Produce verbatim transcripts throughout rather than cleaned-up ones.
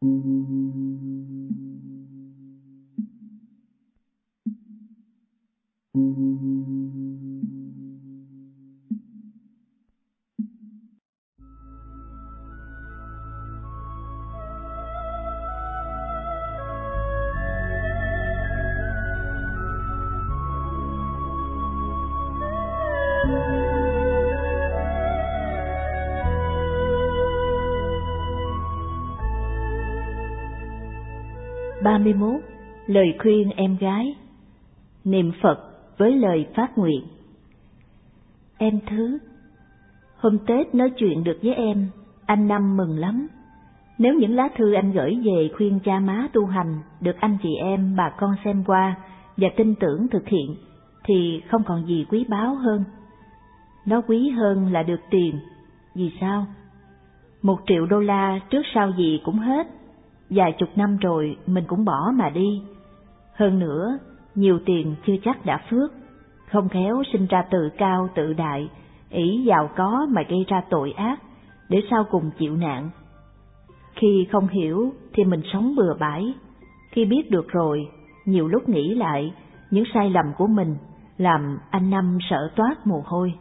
ba mươi mốt. Lời khuyên em gái. Niệm Phật với lời phát nguyện. Em Thứ, hôm Tết nói chuyện được với em, anh Năm mừng lắm. Nếu những lá thư anh gửi về khuyên cha má tu hành được anh chị em bà con xem qua và tin tưởng thực hiện, thì không còn gì quý báu hơn. Nó quý hơn là được tiền. Vì sao? Một triệu đô la trước sau gì cũng hết. Vài chục năm rồi mình cũng bỏ mà đi. Hơn nữa, nhiều tiền chưa chắc đã phước, không khéo sinh ra tự cao tự đại, ỷ giàu có mà gây ra tội ác, để sau cùng chịu nạn. Khi không hiểu thì mình sống bừa bãi, khi biết được rồi, nhiều lúc nghĩ lại những sai lầm của mình, làm anh Năm sợ toát mồ hôi.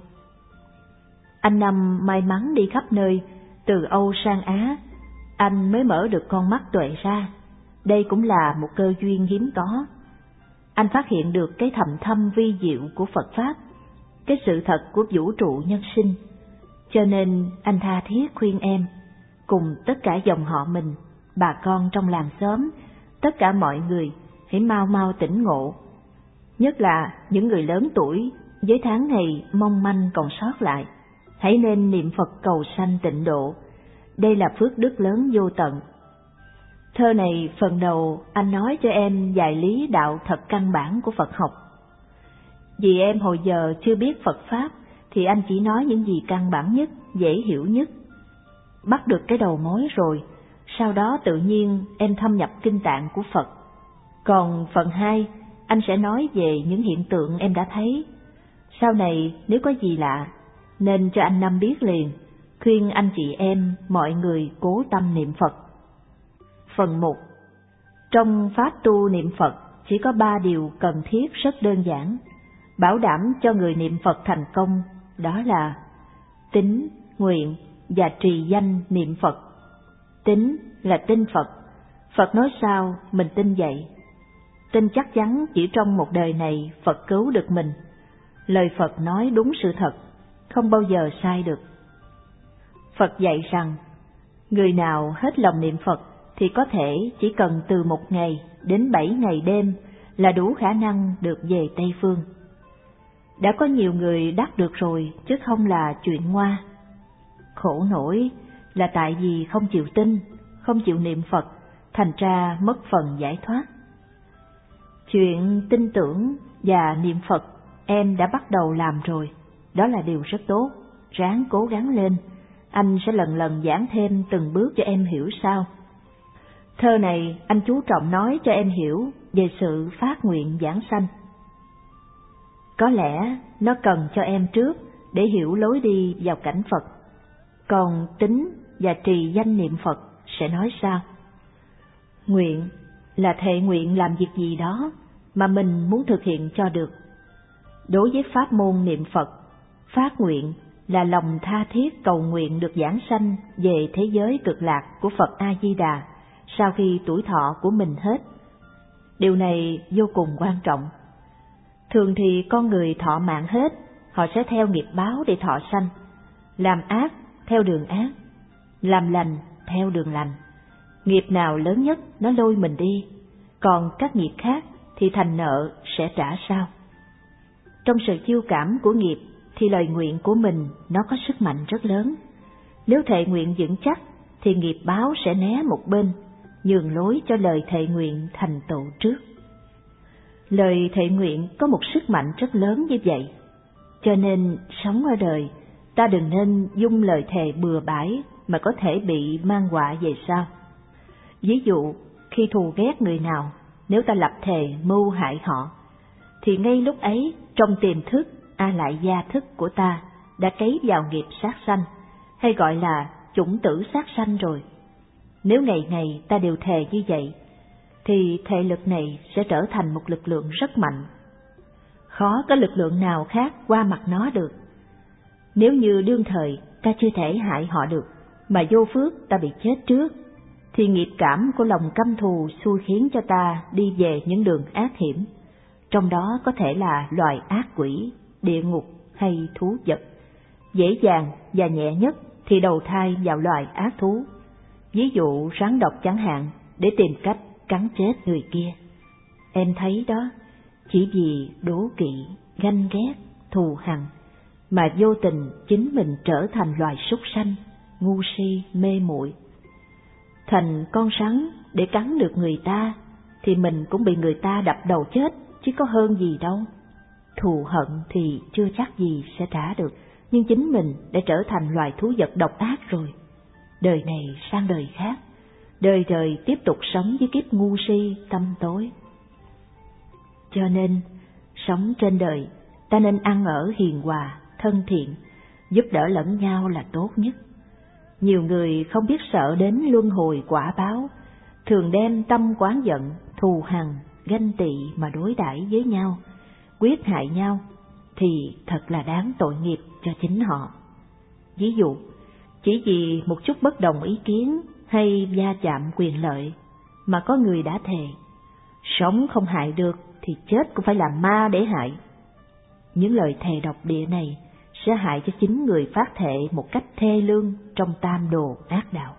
Anh Năm may mắn đi khắp nơi, từ Âu sang Á, anh mới mở được con mắt tuệ ra. Đây cũng là một cơ duyên hiếm có. Anh phát hiện được cái thầm thâm vi diệu của Phật Pháp, cái sự thật của vũ trụ nhân sinh. Cho nên anh tha thiết khuyên em, cùng tất cả dòng họ mình, bà con trong làng xóm, tất cả mọi người, hãy mau mau tỉnh ngộ. Nhất là những người lớn tuổi, với tháng ngày mong manh còn sót lại, hãy nên niệm Phật cầu sanh tịnh độ. Đây là phước đức lớn vô tận. Thơ này phần đầu anh nói cho em vài lý đạo thật căn bản của Phật học. Vì em hồi giờ chưa biết Phật Pháp thì anh chỉ nói những gì căn bản nhất, dễ hiểu nhất. Bắt được cái đầu mối rồi, sau đó tự nhiên em thâm nhập kinh tạng của Phật. Còn phần hai, anh sẽ nói về những hiện tượng em đã thấy. Sau này nếu có gì lạ, nên cho anh Năm biết liền, khuyên anh chị em, mọi người cố tâm niệm Phật. Phần một. Trong pháp tu niệm Phật chỉ có ba điều cần thiết rất đơn giản, bảo đảm cho người niệm Phật thành công, đó là tín, nguyện và trì danh niệm Phật. Tín là tin Phật, Phật nói sao mình tin vậy. Tin chắc chắn chỉ trong một đời này Phật cứu được mình. Lời Phật nói đúng sự thật, không bao giờ sai được. Phật dạy rằng, người nào hết lòng niệm Phật thì có thể chỉ cần từ một ngày đến bảy ngày đêm là đủ khả năng được về Tây Phương. Đã có nhiều người đắc được rồi chứ không là chuyện ngoa. Khổ nổi là tại vì không chịu tin, không chịu niệm Phật, thành ra mất phần giải thoát. Chuyện tin tưởng và niệm Phật em đã bắt đầu làm rồi, đó là điều rất tốt, ráng cố gắng lên, anh sẽ lần lần giảng thêm từng bước cho em hiểu sao. Thơ này anh chú trọng nói cho em hiểu về sự phát nguyện giảng sanh. Có lẽ nó cần cho em trước để hiểu lối đi vào cảnh Phật. Còn tín và trì danh niệm Phật sẽ nói sao? Nguyện là thệ nguyện làm việc gì đó mà mình muốn thực hiện cho được. Đối với pháp môn niệm Phật, phát nguyện là lòng tha thiết cầu nguyện được giảng sanh về thế giới cực lạc của Phật A-di-đà sau khi tuổi thọ của mình hết. Điều này vô cùng quan trọng. Thường thì con người thọ mạng hết, họ sẽ theo nghiệp báo để thọ sanh, làm ác theo đường ác, làm lành theo đường lành. Nghiệp nào lớn nhất nó lôi mình đi, còn các nghiệp khác thì thành nợ sẽ trả sau. Trong sự chiêu cảm của nghiệp thì lời nguyện của mình nó có sức mạnh rất lớn. Nếu thệ nguyện vững chắc thì nghiệp báo sẽ né một bên, nhường lối cho lời thệ nguyện thành tựu trước. Lời thệ nguyện có một sức mạnh rất lớn như vậy, cho nên sống ở đời ta đừng nên dung lời thề bừa bãi mà có thể bị mang họa về sau. Ví dụ khi thù ghét người nào, nếu ta lập thề mưu hại họ, thì ngay lúc ấy trong tiềm thức a lại gia thức của ta đã cấy vào nghiệp sát sanh, hay gọi là chủng tử sát sanh rồi. Nếu ngày ngày ta đều thề như vậy, thì thể lực này sẽ trở thành một lực lượng rất mạnh. Khó có lực lượng nào khác qua mặt nó được. Nếu như đương thời ta chưa thể hại họ được, mà vô phước ta bị chết trước, thì nghiệp cảm của lòng căm thù xui khiến cho ta đi về những đường ác hiểm, trong đó có thể là loài ác quỷ, địa ngục hay thú vật. Dễ dàng và nhẹ nhất thì đầu thai vào loài ác thú, ví dụ rắn độc chẳng hạn, để tìm cách cắn chết người kia. Em thấy đó, chỉ vì đố kỵ, ganh ghét, thù hằn mà vô tình chính mình trở thành loài súc sanh, ngu si, mê muội. Thành con rắn để cắn được người ta, thì mình cũng bị người ta đập đầu chết, chứ có hơn gì đâu. Thù hận thì chưa chắc gì sẽ trả được, nhưng chính mình đã trở thành loài thú vật độc ác rồi. Đời này sang đời khác, đời đời tiếp tục sống với kiếp ngu si, tâm tối. Cho nên, sống trên đời, ta nên ăn ở hiền hòa, thân thiện, giúp đỡ lẫn nhau là tốt nhất. Nhiều người không biết sợ đến luân hồi quả báo, thường đem tâm oán giận, thù hằn, ganh tị mà đối đãi với nhau, quyết hại nhau, thì thật là đáng tội nghiệp cho chính họ. Ví dụ, chỉ vì một chút bất đồng ý kiến hay va chạm quyền lợi mà có người đã thề, sống không hại được thì chết cũng phải làm ma để hại. Những lời thề độc địa này sẽ hại cho chính người phát thệ một cách thê lương trong tam đồ ác đạo.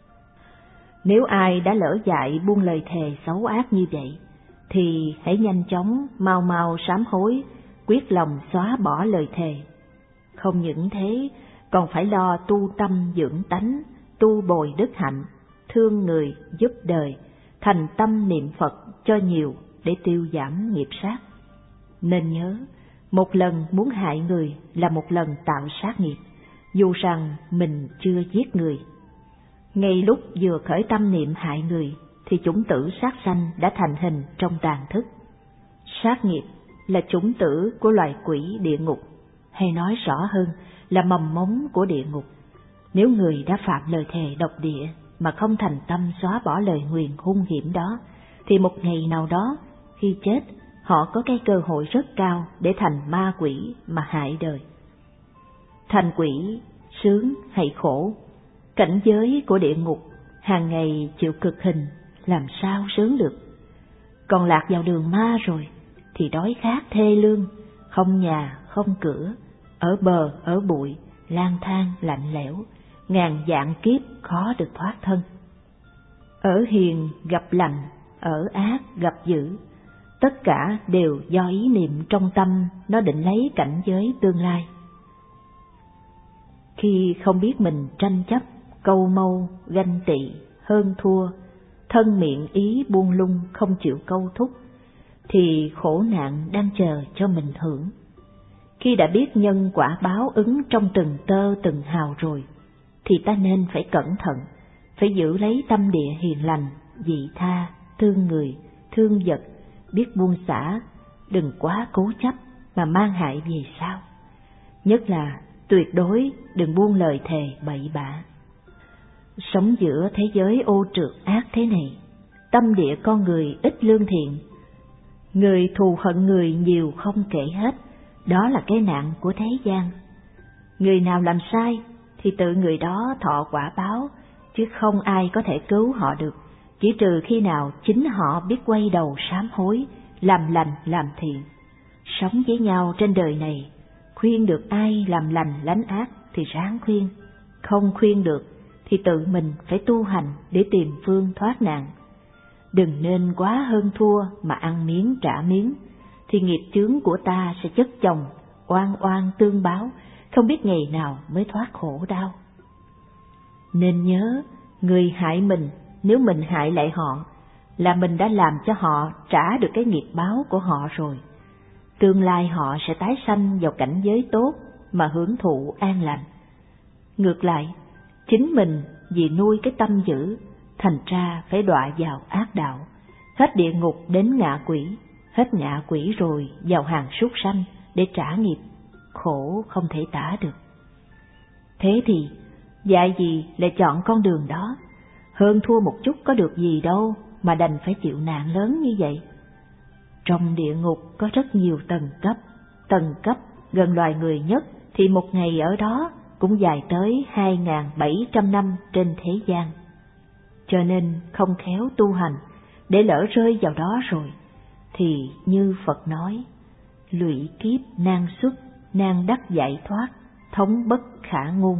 Nếu ai đã lỡ dại buông lời thề xấu ác như vậy, thì hãy nhanh chóng mau mau sám hối, quyết lòng xóa bỏ lời thề. Không những thế, còn phải lo tu tâm dưỡng tánh, tu bồi đức hạnh, thương người, giúp đời, thành tâm niệm Phật cho nhiều để tiêu giảm nghiệp sát. Nên nhớ, một lần muốn hại người là một lần tạo sát nghiệp, dù rằng mình chưa giết người. Ngay lúc vừa khởi tâm niệm hại người, thì chủng tử sát sanh đã thành hình trong tàn thức. Sát nghiệp là chủng tử của loài quỷ địa ngục, hay nói rõ hơn là mầm mống của địa ngục. Nếu người đã phạm lời thề độc địa mà không thành tâm xóa bỏ lời nguyền hung hiểm đó, thì một ngày nào đó khi chết, họ có cái cơ hội rất cao để thành ma quỷ mà hại đời. Thành quỷ, sướng hay khổ, cảnh giới của địa ngục hàng ngày chịu cực hình, làm sao sướng được. Còn lạc vào đường ma rồi thì đói khát thê lương, không nhà không cửa, ở bờ ở bụi, lang thang lạnh lẽo, ngàn vạn kiếp khó được thoát thân. Ở hiền gặp lành, ở ác gặp dữ, tất cả đều do ý niệm trong tâm nó định lấy cảnh giới tương lai. Khi không biết mình tranh chấp, câu mâu, ganh tị, hơn thua, thân miệng ý buông lung không chịu câu thúc, thì khổ nạn đang chờ cho mình hưởng. Khi đã biết nhân quả báo ứng trong từng tơ từng hào rồi, thì ta nên phải cẩn thận, phải giữ lấy tâm địa hiền lành, vị tha, thương người, thương vật, biết buông xả, đừng quá cố chấp mà mang hại về sau. Nhất là tuyệt đối đừng buông lời thề bậy bạ. Sống giữa thế giới ô trượt ác thế này, tâm địa con người ít lương thiện, người thù hận người nhiều không kể hết, đó là cái nạn của thế gian. Người nào làm sai thì tự người đó thọ quả báo, chứ không ai có thể cứu họ được, chỉ trừ khi nào chính họ biết quay đầu sám hối, làm lành làm thiện. Sống với nhau trên đời này, khuyên được ai làm lành lánh ác thì ráng khuyên, không khuyên được thì tự mình phải tu hành để tìm phương thoát nạn. Đừng nên quá hơn thua mà ăn miếng trả miếng, thì nghiệp chướng của ta sẽ chất chồng, oan oan tương báo, không biết ngày nào mới thoát khổ đau. Nên nhớ, người hại mình, nếu mình hại lại họ, là mình đã làm cho họ trả được cái nghiệp báo của họ rồi. Tương lai họ sẽ tái sanh vào cảnh giới tốt mà hưởng thụ an lành. Ngược lại, chính mình vì nuôi cái tâm dữ, thành ra phải đọa vào ác đạo, hết địa ngục đến ngạ quỷ, hết ngạ quỷ rồi vào hàng súc sanh để trả nghiệp, khổ không thể tả được. Thế thì, dạy gì lại chọn con đường đó? hơn thua một chút có được gì đâu mà đành phải chịu nạn lớn như vậy. Trong địa ngục có rất nhiều tầng cấp, tầng cấp gần loài người nhất thì một ngày ở đó cũng dài tới hai nghìn bảy trăm năm trên thế gian. Cho nên không khéo tu hành, để lỡ rơi vào đó rồi, thì như Phật nói, lụy kiếp nan xuất, nan đắc giải thoát, thống bất khả ngôn.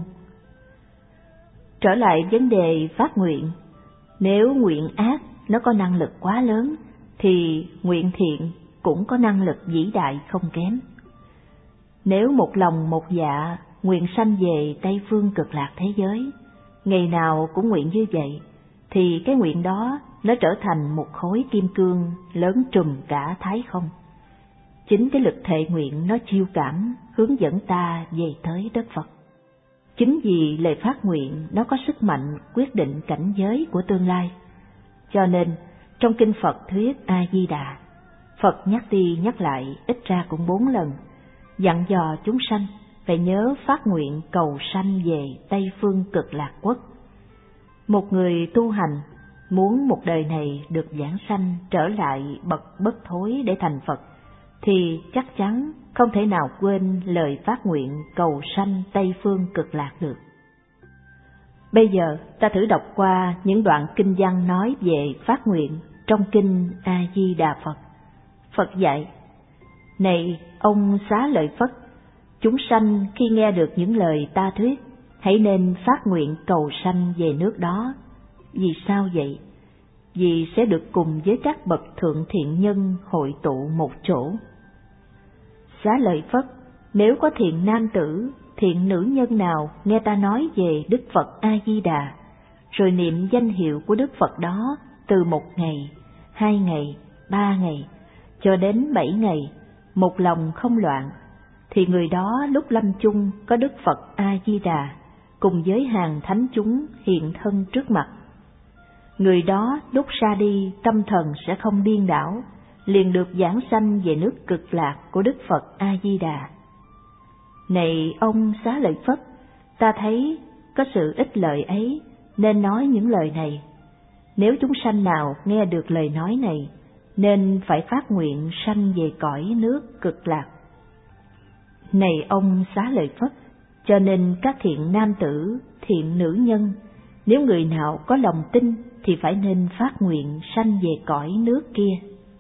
Trở lại vấn đề phát nguyện, nếu nguyện ác nó có năng lực quá lớn, thì nguyện thiện cũng có năng lực vĩ đại không kém. Nếu một lòng một dạ nguyện sanh về Tây Phương Cực Lạc thế giới, ngày nào cũng nguyện như vậy, thì cái nguyện đó nó trở thành một khối kim cương lớn trùm cả thái không. Chính cái lực thệ nguyện nó chiêu cảm hướng dẫn ta về tới đất Phật. Chính vì lời phát nguyện nó có sức mạnh quyết định cảnh giới của tương lai. Cho nên trong kinh Phật thuyết A Di Đà, Phật nhắc đi nhắc lại ít ra cũng bốn lần, dặn dò chúng sanh phải nhớ phát nguyện cầu sanh về Tây Phương Cực Lạc Quốc. Một người tu hành muốn một đời này được vãng sanh trở lại bậc bất thối để thành Phật, thì chắc chắn không thể nào quên lời phát nguyện cầu sanh Tây Phương Cực Lạc được. Bây giờ ta thử đọc qua những đoạn kinh văn nói về phát nguyện trong kinh A Di Đà Phật. Phật dạy: Này ông Xá Lợi Phất, chúng sanh khi nghe được những lời ta thuyết, hãy nên phát nguyện cầu sanh về nước đó. Vì sao vậy? Vì sẽ được cùng với các bậc thượng thiện nhân hội tụ một chỗ. Xá Lợi Phất, nếu có thiện nam tử, thiện nữ nhân nào nghe ta nói về Đức Phật A Di Đà, rồi niệm danh hiệu của Đức Phật đó từ một ngày, hai ngày, ba ngày, cho đến bảy ngày, một lòng không loạn, thì người đó lúc lâm chung có Đức Phật A Di Đà cùng với hàng thánh chúng hiện thân trước mặt. Người đó lúc ra đi tâm thần sẽ không điên đảo, liền được vãng sanh về nước Cực Lạc của Đức Phật A Di Đà. Này ông Xá Lợi Phất, ta thấy có sự ích lợi ấy nên nói những lời này. Nếu chúng sanh nào nghe được lời nói này, nên phải phát nguyện sanh về cõi nước Cực Lạc. Này ông Xá Lợi Phất, cho nên các thiện nam tử, thiện nữ nhân, nếu người nào có lòng tin thì phải nên phát nguyện sanh về cõi nước kia.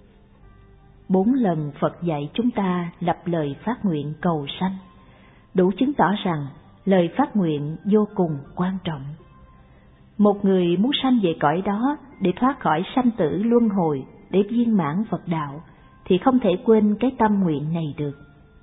Bốn lần Phật dạy chúng ta lập lời phát nguyện cầu sanh, đủ chứng tỏ rằng lời phát nguyện vô cùng quan trọng. Một người muốn sanh về cõi đó để thoát khỏi sanh tử luân hồi, để viên mãn Phật đạo, thì không thể quên cái tâm nguyện này được.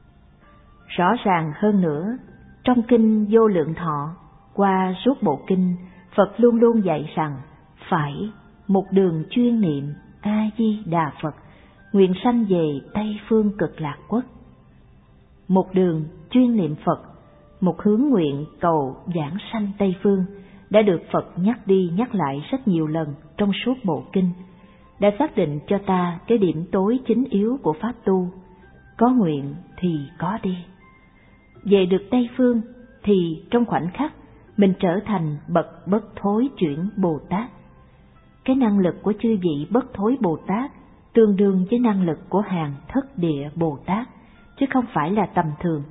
Rõ ràng hơn nữa, trong kinh Vô Lượng Thọ, qua suốt bộ kinh, Phật luôn luôn dạy rằng phải một đường chuyên niệm A Di Đà Phật, nguyện sanh về Tây Phương Cực Lạc Quốc. Một đường chuyên niệm Phật, một hướng nguyện cầu vãng sanh Tây Phương, đã được Phật nhắc đi nhắc lại rất nhiều lần trong suốt bộ kinh, đã xác định cho ta cái điểm tối chính yếu của pháp tu: có nguyện thì có đi. Về được Tây Phương thì trong khoảnh khắc mình trở thành bậc bất thối chuyển Bồ Tát. Cái năng lực của chư vị bất thối Bồ Tát tương đương với năng lực của hàng thất địa Bồ Tát, chứ không phải là tầm thường.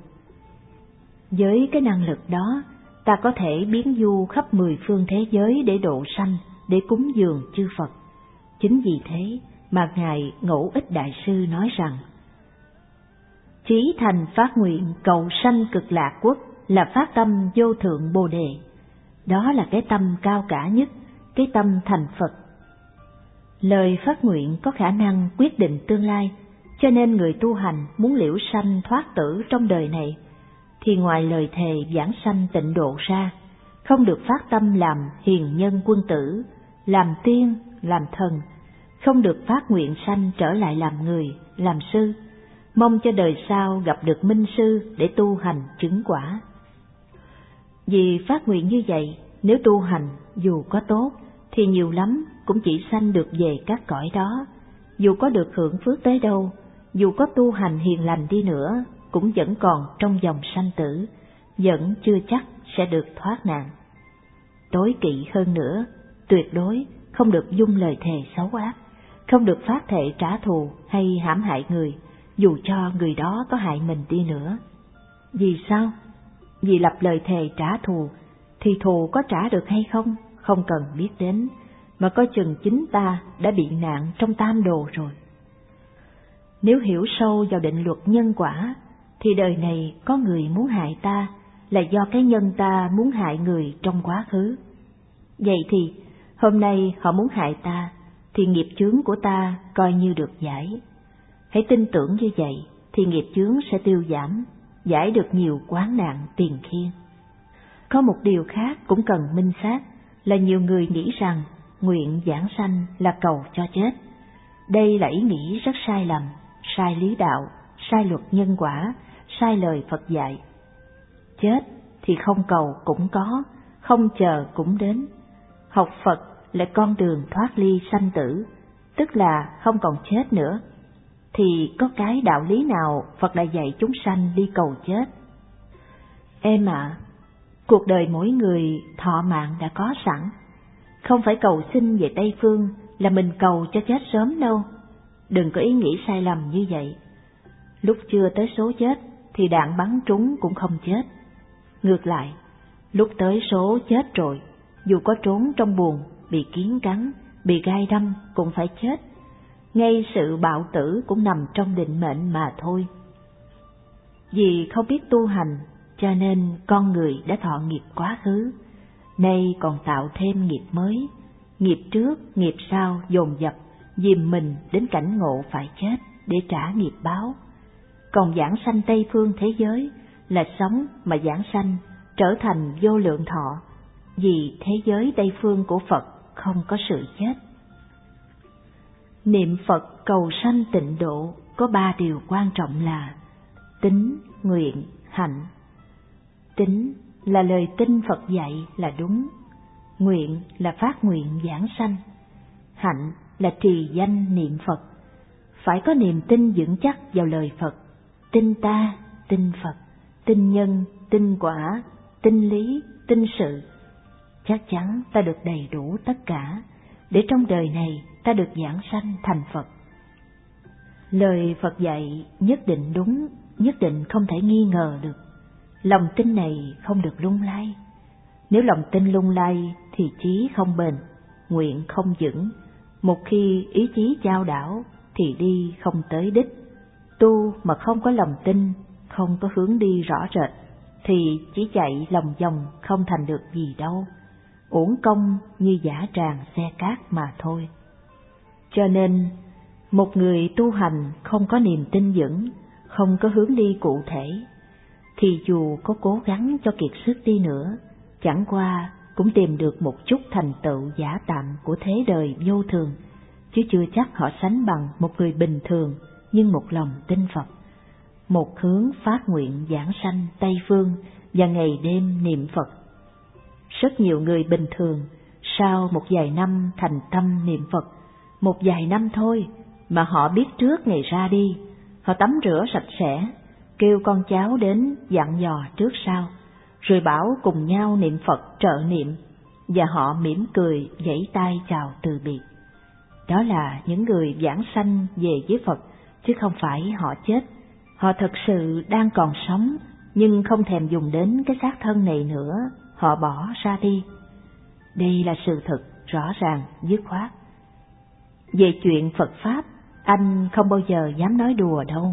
Với cái năng lực đó, ta có thể biến du khắp mười phương thế giới để độ sanh, để cúng dường chư Phật. Chính vì thế mà Ngài Ngẫu Ích Đại Sư nói rằng: Chí thành phát nguyện cầu sanh Cực Lạc Quốc là phát tâm vô thượng Bồ Đề. Đó là cái tâm cao cả nhất, cái tâm thành Phật. Lời phát nguyện có khả năng quyết định tương lai, cho nên người tu hành muốn liễu sanh thoát tử trong đời này, thì ngoài lời thề vãng sanh tịnh độ ra, không được phát tâm làm hiền nhân quân tử, làm tiên, làm thần, không được phát nguyện sanh trở lại làm người, làm sư, mong cho đời sau gặp được minh sư để tu hành chứng quả. Vì phát nguyện như vậy, nếu tu hành dù có tốt thì nhiều lắm cũng chỉ sanh được về các cõi đó, dù có được hưởng phước tới đâu, dù có tu hành hiền lành đi nữa, cũng vẫn còn trong dòng sanh tử, vẫn chưa chắc sẽ được thoát nạn. Tối kỵ hơn nữa, tuyệt đối không được dung lời thề xấu ác, không được phát thệ trả thù hay hãm hại người, dù cho người đó có hại mình đi nữa. Vì sao? Vì lập lời thề trả thù, thì thù có trả được hay không, không cần biết đến, mà coi chừng chính ta đã bị nạn trong tam đồ rồi. Nếu hiểu sâu vào định luật nhân quả, thì đời này có người muốn hại ta là do cái nhân ta muốn hại người trong quá khứ. Vậy thì, hôm nay họ muốn hại ta, thì nghiệp chướng của ta coi như được giải. Hãy tin tưởng như vậy, thì nghiệp chướng sẽ tiêu giảm, giải được nhiều quán nạn tiền khiên. Có một điều khác cũng cần minh xác, là nhiều người nghĩ rằng nguyện giảng sanh là cầu cho chết. Đây là ý nghĩ rất sai lầm, sai lý đạo, sai luật nhân quả, sai lời Phật dạy. Chết thì không cầu cũng có, không chờ cũng đến. Học Phật là con đường thoát ly sanh tử, tức là không còn chết nữa. Thì có cái đạo lý nào Phật lại dạy chúng sanh đi cầu chết? Em ạ, à, cuộc đời mỗi người thọ mạng đã có sẵn, không phải cầu xin về Tây Phương là mình cầu cho chết sớm đâu. Đừng có ý nghĩ sai lầm như vậy. Lúc chưa tới số chết thì đạn bắn trúng cũng không chết. Ngược lại, lúc tới số chết rồi, dù có trốn trong buồng, bị kiến cắn, bị gai đâm cũng phải chết. Ngay sự bạo tử cũng nằm trong định mệnh mà thôi. Vì không biết tu hành, cho nên con người đã thọ nghiệp quá khứ, nay còn tạo thêm nghiệp mới. Nghiệp trước, nghiệp sau dồn dập, dìm mình đến cảnh ngộ phải chết để trả nghiệp báo. Còn giảng sanh Tây Phương thế giới là sống mà giảng sanh trở thành vô lượng thọ, vì thế giới Tây Phương của Phật không có sự chết. Niệm Phật cầu sanh tịnh độ có ba điều quan trọng là tín, nguyện, hạnh. Tín là lời tin Phật dạy là đúng, nguyện là phát nguyện giảng sanh, hạnh là trì danh niệm Phật. Phải có niềm tin vững chắc vào lời Phật, tin ta, tin Phật, tin nhân, tin quả, tin lý, tin sự. Chắc chắn ta được đầy đủ tất cả, để trong đời này ta được giảng sanh thành Phật. Lời Phật dạy nhất định đúng, nhất định không thể nghi ngờ được. Lòng tin này không được lung lay. Nếu lòng tin lung lay thì chí không bền, nguyện không vững. Một khi ý chí chao đảo thì đi không tới đích. Tu mà không có lòng tin, không có hướng đi rõ rệt, thì chỉ chạy lòng vòng không thành được gì đâu. Uổng công như dã tràng xe cát mà thôi. Cho nên, một người tu hành không có niềm tin vững, không có hướng đi cụ thể, thì dù có cố gắng cho kiệt sức đi nữa, chẳng qua cũng tìm được một chút thành tựu giả tạm của thế đời vô thường, chứ chưa chắc họ sánh bằng một người bình thường nhưng một lòng tin Phật, một hướng phát nguyện giảng sanh Tây Phương và ngày đêm niệm Phật. Rất nhiều người bình thường sau một vài năm thành tâm niệm Phật, một vài năm thôi mà họ biết trước ngày ra đi, họ tắm rửa sạch sẽ, kêu con cháu đến dặn dò trước sau, rồi bảo cùng nhau niệm Phật trợ niệm, và họ mỉm cười vẫy tay chào từ biệt. Đó là những người vãng sanh về với Phật, chứ không phải họ chết. Họ thật sự đang còn sống, nhưng không thèm dùng đến cái xác thân này nữa, họ bỏ ra đi. Đây là sự thật rõ ràng, dứt khoát. Về chuyện Phật Pháp, anh không bao giờ dám nói đùa đâu.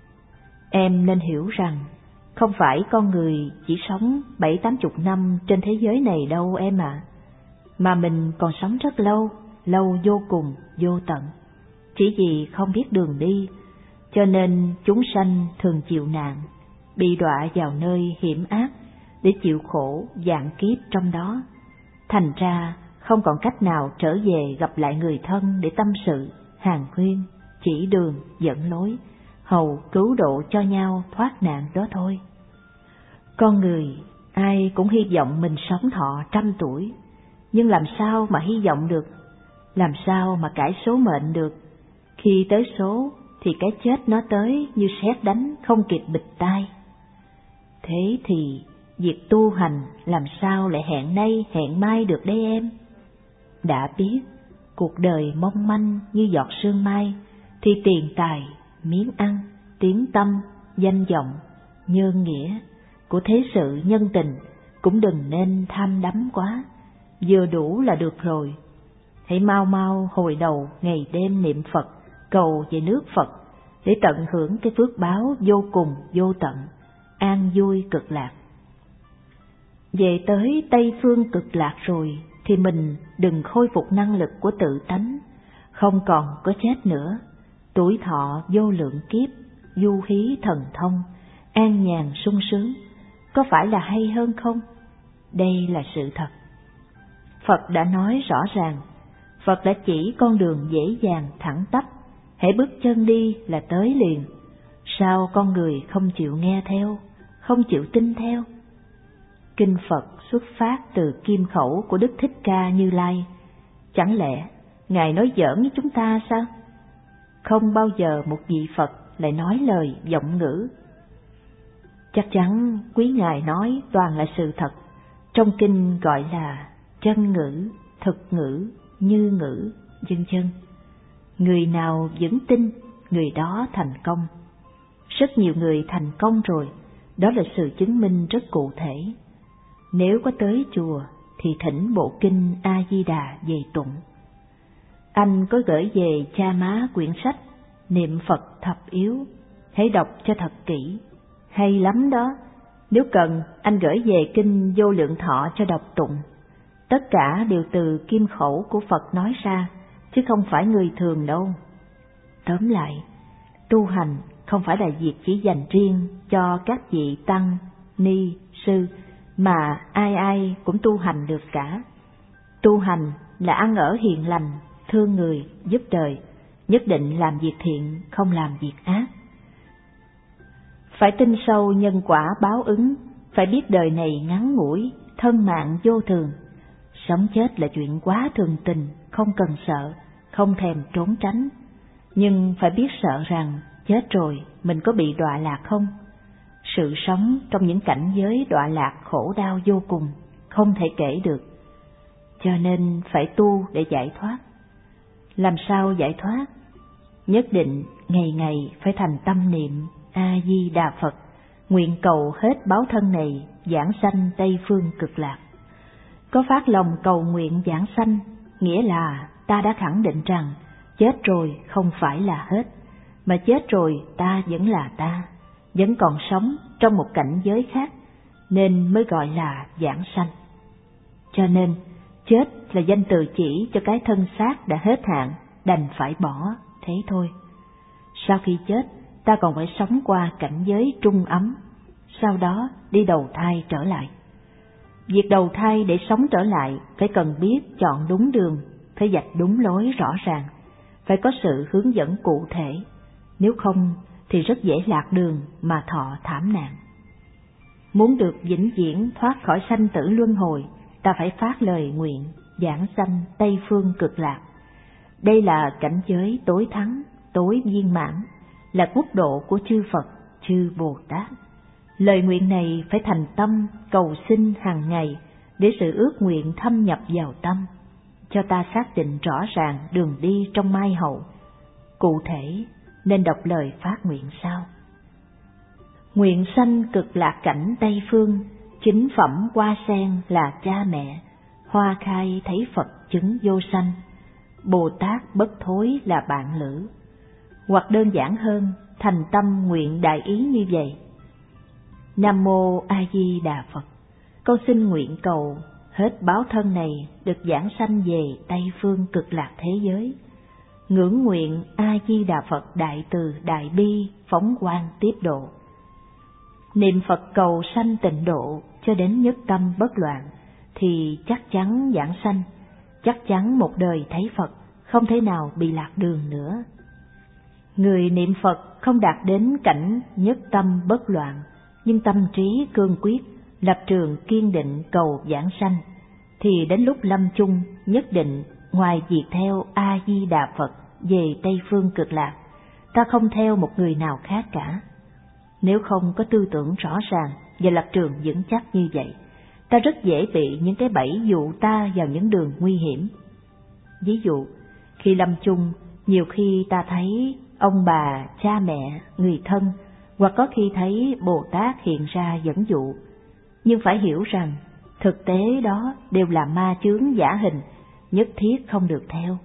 Em nên hiểu rằng, không phải con người chỉ sống bảy tám chục năm trên thế giới này đâu em ạ, à, mà mình còn sống rất lâu, lâu vô cùng, vô tận. Chỉ vì không biết đường đi, cho nên chúng sanh thường chịu nạn, bị đọa vào nơi hiểm ác để chịu khổ vạn kiếp trong đó. Thành ra không còn cách nào trở về gặp lại người thân để tâm sự, hàn huyên, chỉ đường, dẫn lối, hầu cứu độ cho nhau thoát nạn đó thôi. Con người ai cũng hy vọng mình sống thọ trăm tuổi, nhưng làm sao mà hy vọng được, làm sao mà cải số mệnh được. Khi tới số thì cái chết nó tới như sét đánh không kịp bịt tai. Thế thì việc tu hành làm sao lại hẹn nay hẹn mai được đây em? đã biết cuộc đời mong manh như giọt sương mai, thì tiền tài, miếng ăn, tiếng tăm, danh vọng, nhân nghĩa của thế sự nhân tình cũng đừng nên tham đắm quá, vừa đủ là được rồi. Hãy mau mau hồi đầu ngày đêm niệm Phật, cầu về nước Phật, để tận hưởng cái phước báo vô cùng vô tận, an vui cực lạc. Về tới Tây Phương cực lạc rồi, thì mình đừng khôi phục năng lực của tự tánh, không còn có chết nữa, tuổi thọ vô lượng kiếp, du hí thần thông, an nhàn sung sướng, có phải là hay hơn không? Đây là sự thật. Phật đã nói rõ ràng, Phật đã chỉ con đường dễ dàng thẳng tắp, hãy bước chân đi là tới liền. Sao con người không chịu nghe theo, không chịu tin theo? Kinh Phật xuất phát từ kim khẩu của Đức Thích Ca Như Lai, chẳng lẽ Ngài nói giỡn với chúng ta sao? Không bao giờ một vị Phật lại nói lời vọng ngữ. Chắc chắn quý Ngài nói toàn là sự thật, trong kinh gọi là chân ngữ, thực ngữ, như ngữ, vân vân. Người nào vững tin, người đó thành công. Rất nhiều người thành công rồi, đó là sự chứng minh rất cụ thể. Nếu có tới chùa thì thỉnh bộ kinh A Di Đà về tụng. Anh có gửi về cha má quyển sách Niệm Phật Thập Yếu, hãy đọc cho thật kỹ, hay lắm đó. Nếu cần, anh gửi về kinh Vô Lượng Thọ cho đọc tụng. Tất cả đều từ kim khẩu của Phật nói ra, chứ không phải người thường đâu. Tóm lại, tu hành không phải là việc chỉ dành riêng cho các vị tăng, ni, sư, mà ai ai cũng tu hành được cả. Tu hành là ăn ở hiền lành, thương người, giúp đời, nhất định làm việc thiện, không làm việc ác. Phải tin sâu nhân quả báo ứng, phải biết đời này ngắn ngủi, thân mạng vô thường. Sống chết là chuyện quá thường tình, không cần sợ, không thèm trốn tránh. Nhưng phải biết sợ rằng chết rồi mình có bị đọa lạc không? Sự sống trong những cảnh giới đọa lạc khổ đau vô cùng, không thể kể được. Cho nên phải tu để giải thoát. Làm sao giải thoát? Nhất định ngày ngày phải thành tâm niệm A Di Đà Phật, nguyện cầu hết báo thân này giảng sanh Tây Phương cực lạc. Có phát lòng cầu nguyện giảng sanh, nghĩa là ta đã khẳng định rằng chết rồi không phải là hết, mà chết rồi ta vẫn là ta, vẫn còn sống trong một cảnh giới khác, nên mới gọi là giảng sanh. Cho nên, chết là danh từ chỉ cho cái thân xác đã hết hạn, đành phải bỏ, thế thôi. Sau khi chết, ta còn phải sống qua cảnh giới trung ấm, sau đó đi đầu thai trở lại. Việc đầu thai để sống trở lại phải cần biết chọn đúng đường, phải vạch đúng lối rõ ràng, phải có sự hướng dẫn cụ thể, nếu không thì rất dễ lạc đường mà thọ thảm nạn. Muốn được vĩnh viễn thoát khỏi sanh tử luân hồi, ta phải phát lời nguyện giảng sanh Tây Phương cực lạc. Đây là cảnh giới tối thắng, tối viên mãn, là quốc độ của chư Phật, chư Bồ Tát. Lời nguyện này phải thành tâm cầu xin hàng ngày, để sự ước nguyện thâm nhập vào tâm, cho ta xác định rõ ràng đường đi trong mai hậu. Cụ thể nên đọc lời phát nguyện sau: nguyện sanh cực lạc cảnh Tây Phương, chính phẩm hoa sen là cha mẹ, hoa khai thấy Phật chứng vô sanh, Bồ Tát bất thối là bạn lữ. Hoặc đơn giản hơn, thành tâm nguyện đại ý như vậy: Nam Mô A Di Đà Phật, con xin nguyện cầu hết báo thân này được giảng sanh về Tây Phương cực lạc thế giới. Ngưỡng nguyện A Di Đà Phật đại từ đại bi phóng quang tiếp độ. Niệm Phật cầu sanh tịnh độ cho đến nhất tâm bất loạn, thì chắc chắn giảng sanh, chắc chắn một đời thấy Phật, không thể nào bị lạc đường nữa. Người niệm Phật không đạt đến cảnh nhất tâm bất loạn, nhưng tâm trí cương quyết, lập trường kiên định cầu giảng sanh, thì đến lúc lâm chung nhất định ngoài việc theo A Di Đà Phật về Tây Phương cực lạc, ta không theo một người nào khác cả. Nếu không có tư tưởng rõ ràng và lập trường vững chắc như vậy, ta rất dễ bị những cái bẫy dụ ta vào những đường nguy hiểm. Ví dụ, khi lâm chung, nhiều khi ta thấy ông bà, cha mẹ, người thân, hoặc có khi thấy Bồ Tát hiện ra dẫn dụ. Nhưng phải hiểu rằng, thực tế đó đều là ma chướng giả hình, nhất thiết không được theo.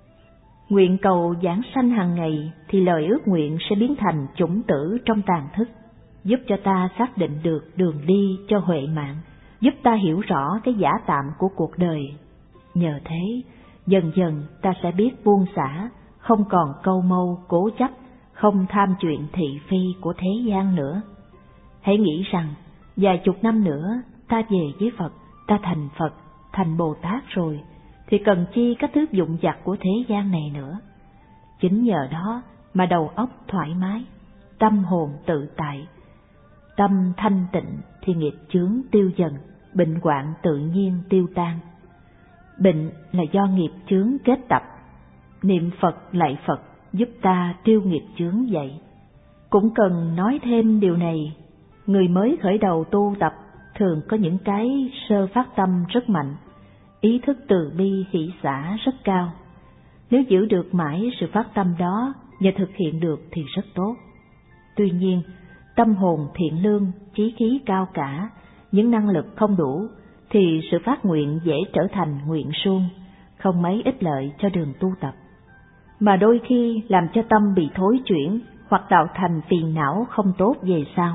Nguyện cầu giảng sanh hàng ngày thì lời ước nguyện sẽ biến thành chủng tử trong tàng thức, giúp cho ta xác định được đường đi cho huệ mạng, giúp ta hiểu rõ cái giả tạm của cuộc đời. Nhờ thế, dần dần ta sẽ biết buông xả, không còn câu mâu cố chấp, không tham chuyện thị phi của thế gian nữa. Hãy nghĩ rằng, vài chục năm nữa ta về với Phật, ta thành Phật, thành Bồ Tát rồi, thì cần chi các thứ dụng vặt của thế gian này nữa. Chính nhờ đó mà đầu óc thoải mái, tâm hồn tự tại. Tâm thanh tịnh thì nghiệp chướng tiêu dần, bệnh hoạn tự nhiên tiêu tan. Bệnh là do nghiệp chướng kết tập, niệm Phật lạy Phật giúp ta tiêu nghiệp chướng vậy. Cũng cần nói thêm điều này, người mới khởi đầu tu tập thường có những cái sơ phát tâm rất mạnh, ý thức từ bi hỷ xả rất cao. Nếu giữ được mãi sự phát tâm đó và thực hiện được thì rất tốt. Tuy nhiên, tâm hồn thiện lương, chí khí cao cả, những năng lực không đủ, thì sự phát nguyện dễ trở thành nguyện suông, không mấy ích lợi cho đường tu tập. Mà đôi khi làm cho tâm bị thối chuyển hoặc tạo thành phiền não không tốt về sau.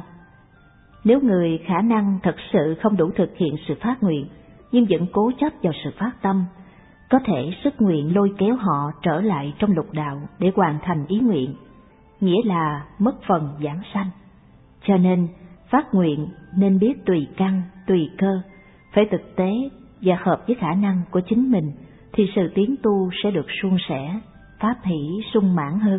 Nếu người khả năng thật sự không đủ thực hiện sự phát nguyện, nhưng vẫn cố chấp vào sự phát tâm, có thể sức nguyện lôi kéo họ trở lại trong lục đạo để hoàn thành ý nguyện, nghĩa là mất phần giảng sanh. Cho nên, phát nguyện nên biết tùy căn, tùy cơ, phải thực tế và hợp với khả năng của chính mình, thì sự tiến tu sẽ được suôn sẻ, pháp hỷ sung mãn hơn.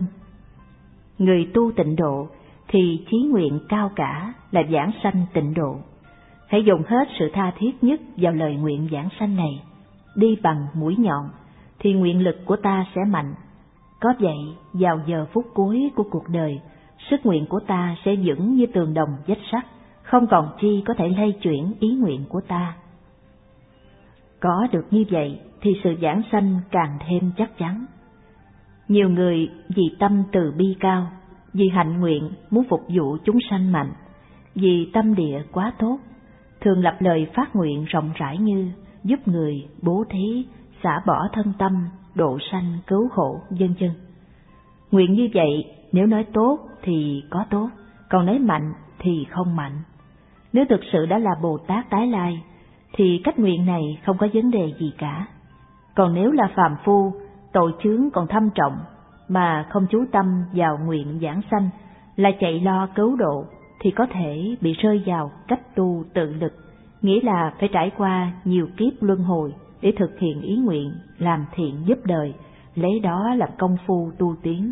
Người tu tịnh độ thì chí nguyện cao cả là giảng sanh tịnh độ. Hãy dùng hết sự tha thiết nhất vào lời nguyện giảng sanh này, đi bằng mũi nhọn, thì nguyện lực của ta sẽ mạnh. Có vậy, vào giờ phút cuối của cuộc đời, sức nguyện của ta sẽ vững như tường đồng vách sắt, không còn chi có thể lay chuyển ý nguyện của ta. Có được như vậy thì sự giảng sanh càng thêm chắc chắn. Nhiều người vì tâm từ bi cao, vì hạnh nguyện muốn phục vụ chúng sanh mạnh, vì tâm địa quá tốt, thường lập lời phát nguyện rộng rãi như giúp người, bố thí, xả bỏ thân tâm, độ sanh, cứu khổ, vân vân. Nguyện như vậy, nếu nói tốt thì có tốt, còn nói mạnh thì không mạnh. Nếu thực sự đã là Bồ Tát tái lai, thì cách nguyện này không có vấn đề gì cả. Còn nếu là phàm phu, tội chướng còn thâm trọng, mà không chú tâm vào nguyện giảng sanh, là chạy lo cứu độ, thì có thể bị rơi vào cách tu tự lực, nghĩa là phải trải qua nhiều kiếp luân hồi để thực hiện ý nguyện, làm thiện giúp đời, lấy đó làm công phu tu tiến.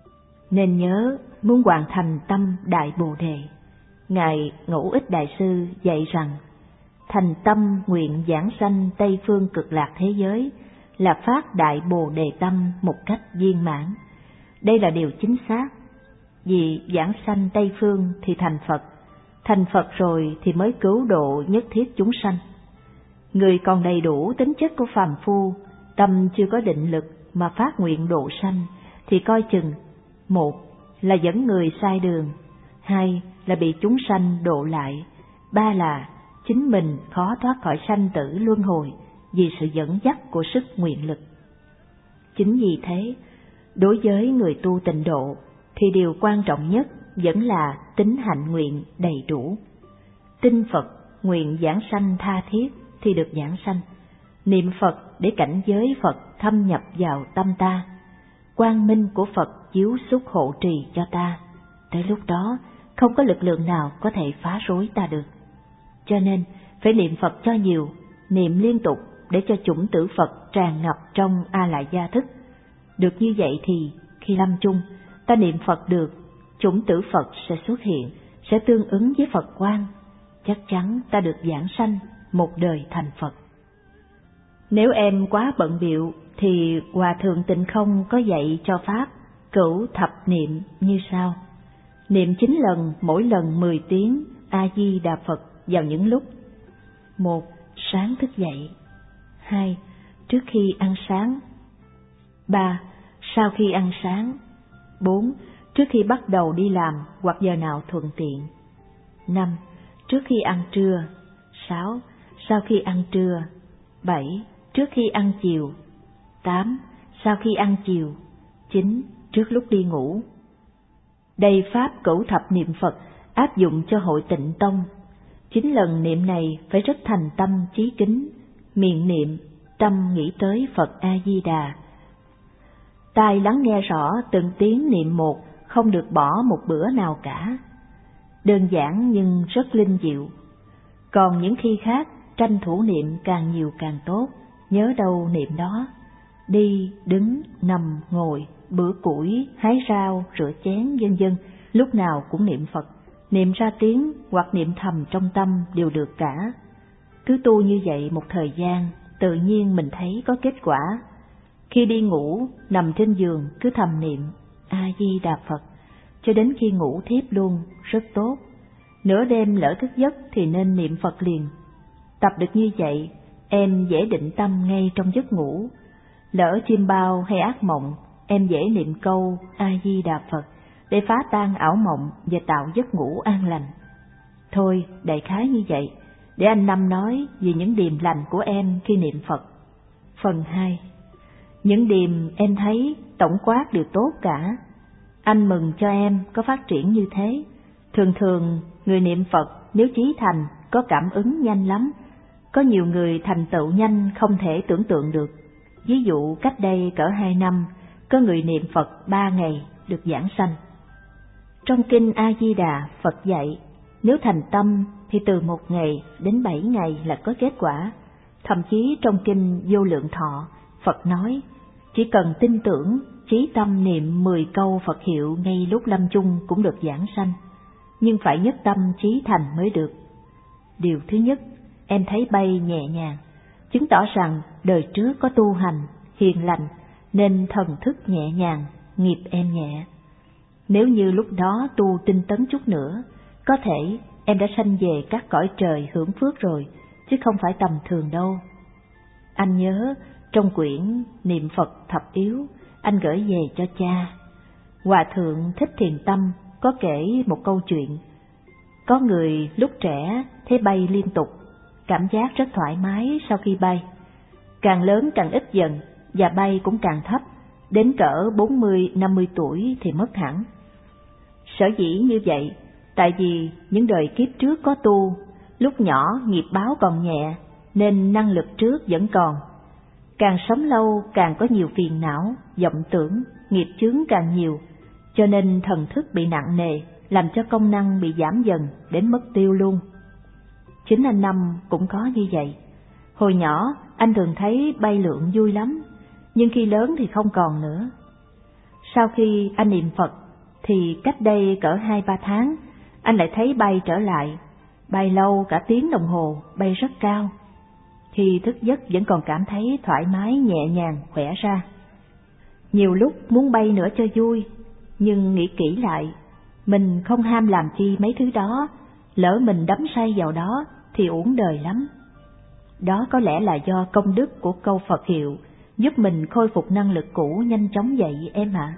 Nên nhớ, muốn hoàn thành tâm Đại Bồ Đề, Ngài Ngũ Ích Đại Sư dạy rằng, thành tâm nguyện giảng sanh Tây Phương Cực Lạc thế giới là phát Đại Bồ Đề tâm một cách viên mãn. Đây là điều chính xác, vì giảng sanh Tây Phương thì thành Phật, thành Phật rồi thì mới cứu độ nhất thiết chúng sanh. Người còn đầy đủ tính chất của phàm phu, tâm chưa có định lực mà phát nguyện độ sanh, thì coi chừng, một là dẫn người sai đường, hai là bị chúng sanh độ lại, ba là chính mình khó thoát khỏi sanh tử luân hồi vì sự dẫn dắt của sức nguyện lực. Chính vì thế, đối với người tu tịnh độ thì điều quan trọng nhất vẫn là tính hạnh nguyện đầy đủ. Tin Phật, nguyện giảng sanh tha thiết thì được giảng sanh. Niệm Phật để cảnh giới Phật thâm nhập vào tâm ta. Quang minh của Phật chiếu xuất hộ trì cho ta. Tới lúc đó, không có lực lượng nào có thể phá rối ta được. Cho nên, phải niệm Phật cho nhiều, niệm liên tục để cho chủng tử Phật tràn ngập trong A Lại Gia thức. Được như vậy thì, khi lâm chung, ta niệm Phật được, chủng tử Phật sẽ xuất hiện, sẽ tương ứng với Phật quang. Chắc chắn ta được giảng sanh, một đời thành Phật. Nếu em quá bận bịu, thì Hòa Thượng Tịnh Không có dạy cho Pháp cửu thập niệm như sau. Niệm chín lần, mỗi lần mười tiếng A-di-đà Phật vào những lúc: một. Sáng thức dậy. Hai. Trước khi ăn sáng. ba. Sau khi ăn sáng. bốn. Trước khi bắt đầu đi làm hoặc giờ nào thuận tiện. năm. Trước khi ăn trưa. sáu. Sau khi ăn trưa. bảy. Trước khi ăn chiều. tám. Sau khi ăn chiều. chín. Trước lúc đi ngủ. Đây pháp cửu thập niệm Phật áp dụng cho hội Tịnh Tông. Chín lần niệm này phải rất thành tâm chí kính, miệng niệm, tâm nghĩ tới Phật A-di-đà. Tai lắng nghe rõ từng tiếng niệm một, không được bỏ một bữa nào cả. Đơn giản nhưng rất linh diệu. Còn những khi khác, tranh thủ niệm càng nhiều càng tốt, nhớ đâu niệm đó. Đi, đứng, nằm, ngồi, bữa củi, hái rau, rửa chén, vân vân, lúc nào cũng niệm Phật. Niệm ra tiếng hoặc niệm thầm trong tâm đều được cả. Cứ tu như vậy một thời gian, tự nhiên mình thấy có kết quả. Khi đi ngủ, nằm trên giường cứ thầm niệm A-di-đà Phật, cho đến khi ngủ thiếp luôn, rất tốt. Nửa đêm lỡ thức giấc thì nên niệm Phật liền. Tập được như vậy, em dễ định tâm ngay trong giấc ngủ. Lỡ chim bao hay ác mộng, em dễ niệm câu A-di-đà Phật để phá tan ảo mộng và tạo giấc ngủ an lành. Thôi, đại khái như vậy, để anh Năm nói về những điềm lành của em khi niệm Phật. Phần hai. Những điềm em thấy tổng quát đều tốt cả. Anh mừng cho em có phát triển như thế. Thường thường, người niệm Phật nếu chí thành, có cảm ứng nhanh lắm. Có nhiều người thành tựu nhanh không thể tưởng tượng được. Ví dụ cách đây cỡ hai năm, có người niệm Phật ba ngày được giảng sanh. Trong kinh A-di-đà, Phật dạy, nếu thành tâm thì từ một ngày đến bảy ngày là có kết quả. Thậm chí trong kinh Vô Lượng Thọ, Phật nói, chỉ cần tin tưởng, chí tâm niệm mười câu Phật hiệu ngay lúc lâm chung cũng được giảng sanh. Nhưng phải nhất tâm chí thành mới được. Điều thứ nhất, em thấy bay nhẹ nhàng, chứng tỏ rằng đời trước có tu hành, hiền lành, nên thần thức nhẹ nhàng, nghiệp em nhẹ. Nếu như lúc đó tu tinh tấn chút nữa, có thể em đã sanh về các cõi trời hưởng phước rồi, chứ không phải tầm thường đâu. Anh nhớ, trong quyển Niệm Phật Thập Yếu, anh gửi về cho cha. Hòa thượng Thích Thiền Tâm có kể một câu chuyện. Có người lúc trẻ thấy bay liên tục, cảm giác rất thoải mái sau khi bay. Càng lớn càng ít dần, và bay cũng càng thấp, đến cỡ bốn mươi năm mươi tuổi thì mất hẳn. Sở dĩ như vậy, tại vì những đời kiếp trước có tu, lúc nhỏ nghiệp báo còn nhẹ, nên năng lực trước vẫn còn. Càng sống lâu càng có nhiều phiền não, vọng tưởng, nghiệp chướng càng nhiều, cho nên thần thức bị nặng nề, làm cho công năng bị giảm dần đến mất tiêu luôn. Chính anh Năm cũng có như vậy. Hồi nhỏ anh thường thấy bay lượn vui lắm, nhưng khi lớn thì không còn nữa. Sau khi anh niệm Phật thì cách đây cỡ hai ba tháng, anh lại thấy bay trở lại, bay lâu cả tiếng đồng hồ, bay rất cao. Khi thức giấc vẫn còn cảm thấy thoải mái, nhẹ nhàng, khỏe ra. Nhiều lúc muốn bay nữa cho vui, nhưng nghĩ kỹ lại, mình không ham làm chi mấy thứ đó, lỡ mình đắm say vào đó thì uổng đời lắm. Đó có lẽ là do công đức của câu Phật hiệu giúp mình khôi phục năng lực cũ nhanh chóng vậy em ạ.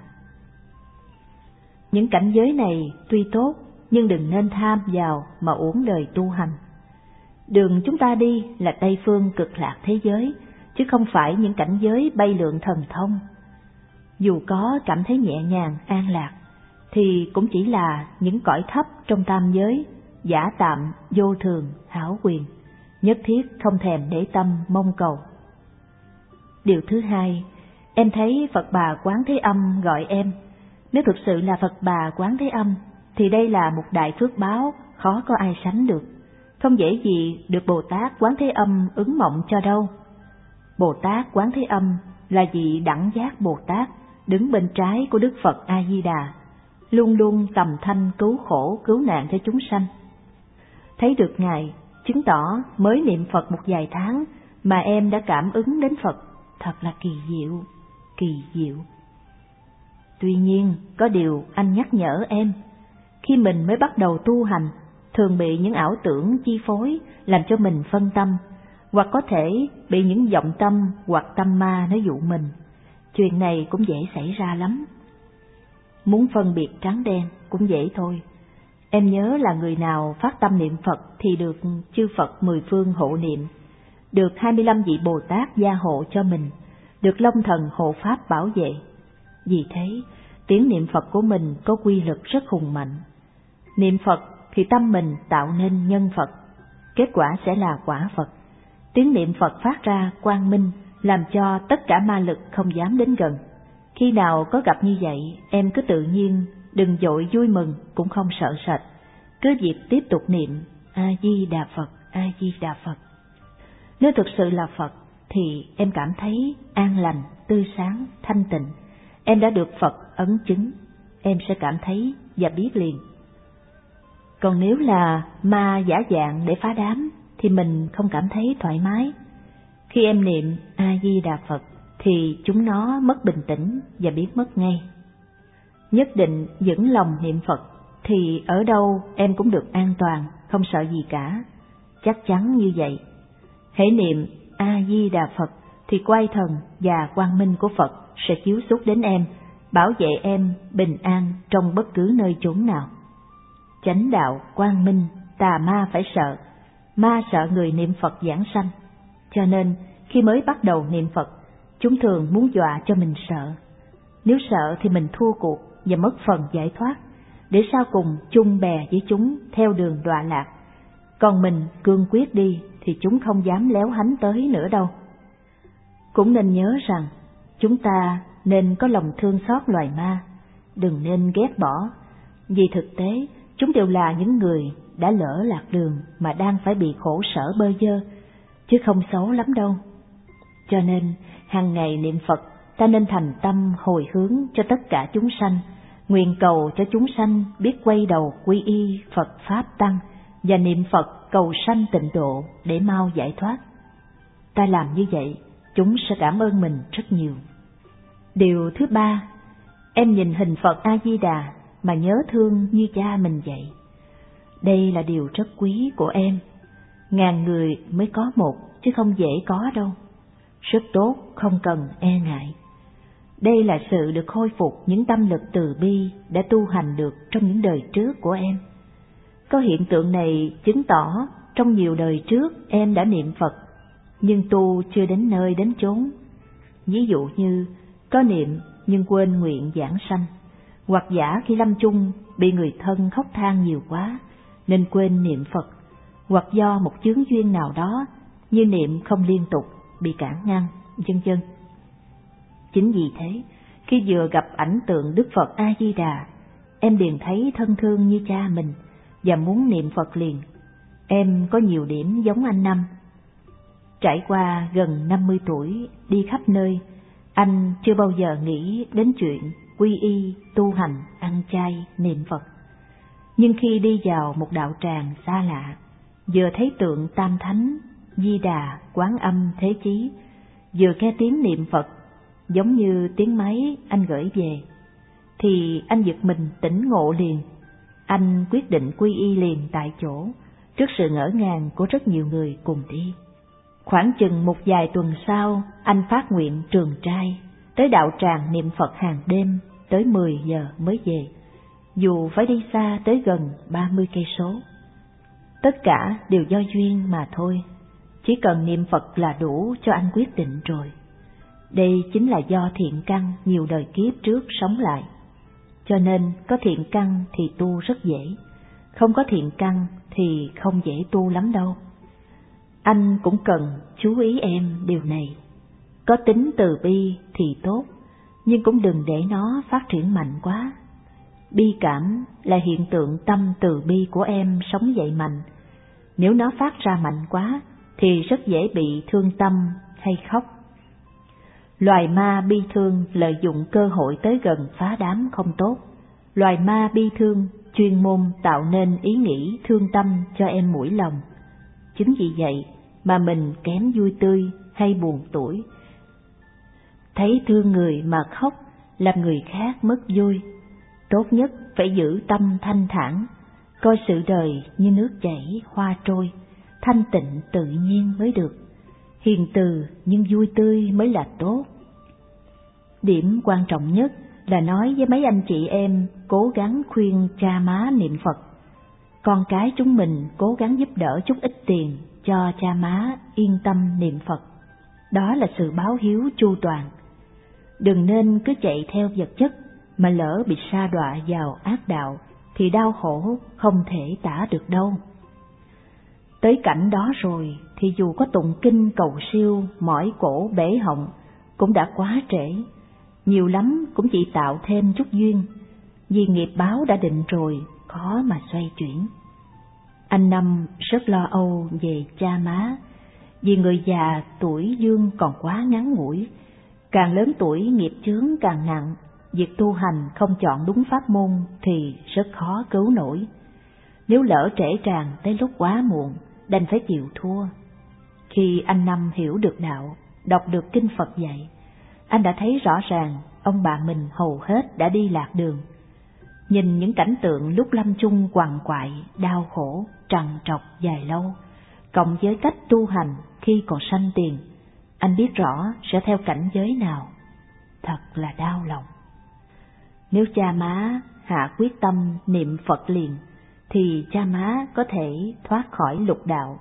Những cảnh giới này tuy tốt, nhưng đừng nên tham vào mà uổng đời tu hành. Đường chúng ta đi là Tây phương cực lạc thế giới, chứ không phải những cảnh giới bay lượn thần thông. Dù có cảm thấy nhẹ nhàng, an lạc, thì cũng chỉ là những cõi thấp trong tam giới, giả tạm, vô thường, hão quyền, nhất thiết không thèm để tâm mong cầu. Điều thứ hai, em thấy Phật Bà Quán Thế Âm gọi em. Nếu thực sự là Phật Bà Quán Thế Âm, thì đây là một đại phước báo khó có ai sánh được. Không dễ gì được Bồ Tát Quán Thế Âm ứng mộng cho đâu. Bồ Tát Quán Thế Âm là vị đẳng giác Bồ Tát, đứng bên trái của Đức Phật A-di-đà, luôn luôn tầm thanh cứu khổ cứu nạn cho chúng sanh. Thấy được Ngài, chứng tỏ mới niệm Phật một vài tháng mà em đã cảm ứng đến Phật, thật là kỳ diệu, kỳ diệu. Tuy nhiên, có điều anh nhắc nhở em, khi mình mới bắt đầu tu hành, thường bị những ảo tưởng chi phối, làm cho mình phân tâm, hoặc có thể bị những vọng tâm hoặc tâm ma nó dụ mình. chuyện này cũng dễ xảy ra lắm. Muốn phân biệt trắng đen cũng dễ thôi. Em nhớ là người nào phát tâm niệm Phật thì được chư Phật mười phương hộ niệm, được hai mươi lăm vị Bồ Tát gia hộ cho mình, được Long Thần hộ pháp bảo vệ. Vì thế, tiếng niệm Phật của mình có quy lực rất hùng mạnh. Niệm Phật thì tâm mình tạo nên nhân Phật, kết quả sẽ là quả Phật. Tiếng niệm Phật phát ra quang minh, làm cho tất cả ma lực không dám đến gần. Khi nào có gặp như vậy, em cứ tự nhiên, đừng vội vui mừng, cũng không sợ sệt. Cứ việc tiếp tục niệm A-di-đà Phật, A-di-đà Phật. Nếu thực sự là Phật, thì em cảm thấy an lành, tươi sáng, thanh tịnh. Em đã được Phật ấn chứng, em sẽ cảm thấy và biết liền. Còn nếu là ma giả dạng để phá đám, thì mình không cảm thấy thoải mái. Khi em niệm A-di-đà Phật, thì chúng nó mất bình tĩnh và biến mất ngay. Nhất định vững lòng niệm Phật, thì ở đâu em cũng được an toàn, không sợ gì cả. Chắc chắn như vậy. Hễ niệm A-di-đà Phật, thì quay thần và quang minh của Phật sẽ chiếu xuất đến em, bảo vệ em bình an trong bất cứ nơi chốn nào. Chánh đạo, quang minh, tà ma phải sợ. Ma sợ người niệm Phật giảng sanh. Cho nên, khi mới bắt đầu niệm Phật, chúng thường muốn dọa cho mình sợ. Nếu sợ thì mình thua cuộc và mất phần giải thoát, để sau cùng chung bè với chúng theo đường đọa lạc. Còn mình cương quyết đi thì chúng không dám léo hánh tới nữa đâu. Cũng nên nhớ rằng, chúng ta nên có lòng thương xót loài ma, đừng nên ghét bỏ, vì thực tế chúng đều là những người đã lỡ lạc đường mà đang phải bị khổ sở bơ vơ, chứ không xấu lắm đâu. Cho nên, hàng ngày niệm Phật, ta nên thành tâm hồi hướng cho tất cả chúng sanh, nguyện cầu cho chúng sanh biết quay đầu quy y Phật Pháp Tăng và niệm Phật cầu sanh tịnh độ để mau giải thoát. Ta làm như vậy, chúng sẽ cảm ơn mình rất nhiều. Điều thứ ba, em nhìn hình Phật A-di-đà mà nhớ thương như cha mình vậy. Đây là điều rất quý của em. Ngàn người mới có một, chứ không dễ có đâu. Rất tốt, không cần e ngại. Đây là sự được khôi phục những tâm lực từ bi đã tu hành được trong những đời trước của em. Có hiện tượng này chứng tỏ trong nhiều đời trước em đã niệm Phật, nhưng tu chưa đến nơi đến chốn. Ví dụ như có niệm nhưng quên nguyện giảng sanh, hoặc giả khi lâm chung bị người thân khóc than nhiều quá nên quên niệm Phật, hoặc do một chướng duyên nào đó như niệm không liên tục bị cản ngăn, vân vân. Chính vì thế, khi vừa gặp ảnh tượng Đức Phật A-di-đà, em liền thấy thân thương như cha mình và muốn niệm Phật liền. Em có nhiều điểm giống anh Năm. Trải qua gần năm mươi tuổi, đi khắp nơi, anh chưa bao giờ nghĩ đến chuyện quy y, tu hành, ăn chay, niệm Phật. Nhưng khi đi vào một đạo tràng xa lạ, vừa thấy tượng Tam Thánh, Di Đà, Quán Âm, Thế Chí, vừa nghe tiếng niệm Phật, giống như tiếng máy anh gửi về, thì anh giật mình tỉnh ngộ liền. Anh quyết định quy y liền tại chỗ, trước sự ngỡ ngàng của rất nhiều người cùng đi. Khoảng chừng một vài tuần sau, anh phát nguyện trường trai, tới đạo tràng niệm Phật hàng đêm, tới mười giờ mới về, dù phải đi xa tới gần ba mươi cây số. Tất cả đều do duyên mà thôi, chỉ cần niệm Phật là đủ cho anh quyết định rồi. Đây chính là do thiện căn nhiều đời kiếp trước sống lại. Cho nên có thiện căn thì tu rất dễ, không có thiện căn thì không dễ tu lắm đâu. Anh cũng cần chú ý em điều này. Có tính từ bi thì tốt, nhưng cũng đừng để nó phát triển mạnh quá. Bi cảm là hiện tượng tâm từ bi của em sống dậy mạnh. Nếu nó phát ra mạnh quá thì rất dễ bị thương tâm hay khóc. Loài ma bi thương lợi dụng cơ hội tới gần phá đám không tốt. Loài ma bi thương chuyên môn tạo nên ý nghĩ thương tâm cho em mũi lòng. Chính vì vậy mà mình kém vui tươi hay buồn tủi. Thấy thương người mà khóc làm người khác mất vui. Tốt nhất phải giữ tâm thanh thản, coi sự đời như nước chảy hoa trôi, thanh tịnh tự nhiên mới được. Hiền từ nhưng vui tươi mới là tốt. Điểm quan trọng nhất là nói với mấy anh chị em cố gắng khuyên cha má niệm Phật. Con cái chúng mình cố gắng giúp đỡ chút ít tiền cho cha má yên tâm niệm Phật. Đó là sự báo hiếu chu toàn. Đừng nên cứ chạy theo vật chất mà lỡ bị sa đọa vào ác đạo thì đau khổ không thể tả được đâu. Tới cảnh đó rồi thì dù có tụng kinh cầu siêu, mỏi cổ bể họng cũng đã quá trễ, nhiều lắm cũng chỉ tạo thêm chút duyên, vì nghiệp báo đã định rồi, khó mà xoay chuyển. Anh Năm rất lo âu về cha má, vì người già tuổi dương còn quá ngắn ngủi, càng lớn tuổi nghiệp chướng càng nặng, việc tu hành không chọn đúng pháp môn thì rất khó cứu nổi. Nếu lỡ trễ tràn tới lúc quá muộn, đành phải chịu thua. Khi anh Năm hiểu được đạo, đọc được kinh Phật dạy, anh đã thấy rõ ràng ông bà mình hầu hết đã đi lạc đường. Nhìn những cảnh tượng lúc lâm chung quằn quại, đau khổ, trằn trọc dài lâu, cộng với cách tu hành khi còn sanh tiền, anh biết rõ sẽ theo cảnh giới nào. Thật là đau lòng. Nếu cha má hạ quyết tâm niệm Phật liền, thì cha má có thể thoát khỏi lục đạo.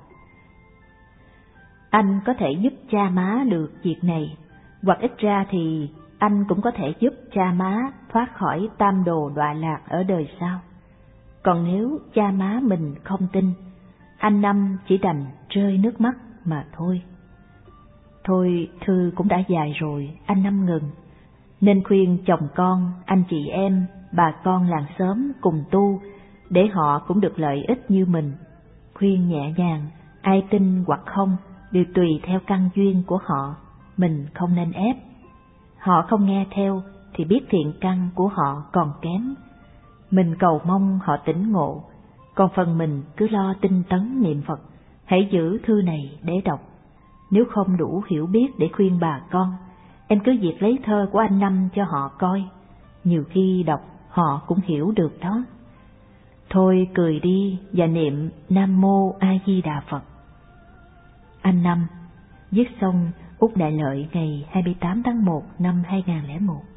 Anh có thể giúp cha má được việc này, hoặc ít ra thì anh cũng có thể giúp cha má thoát khỏi tam đồ đọa lạc ở đời sau. Còn nếu cha má mình không tin, anh Năm chỉ đành rơi nước mắt mà thôi. Thôi thư cũng đã dài rồi, anh Năm ngừng, nên khuyên chồng con, anh chị em, bà con làng xóm cùng tu, để họ cũng được lợi ích như mình. Khuyên nhẹ nhàng, ai tin hoặc không đều tùy theo căn duyên của họ, mình không nên ép. Họ không nghe theo thì biết thiện căn của họ còn kém. Mình cầu mong họ tỉnh ngộ, còn phần mình cứ lo tinh tấn niệm Phật. Hãy giữ thư này để đọc. Nếu không đủ hiểu biết để khuyên bà con, em cứ việc lấy thơ của anh Năm cho họ coi, nhiều khi đọc họ cũng hiểu được đó. Thôi cười đi và niệm Nam Mô A Di Đà Phật. Anh Năm. Viết xong Úc Đại Lợi ngày hai mươi tám tháng một năm hai nghìn không trăm lẻ một.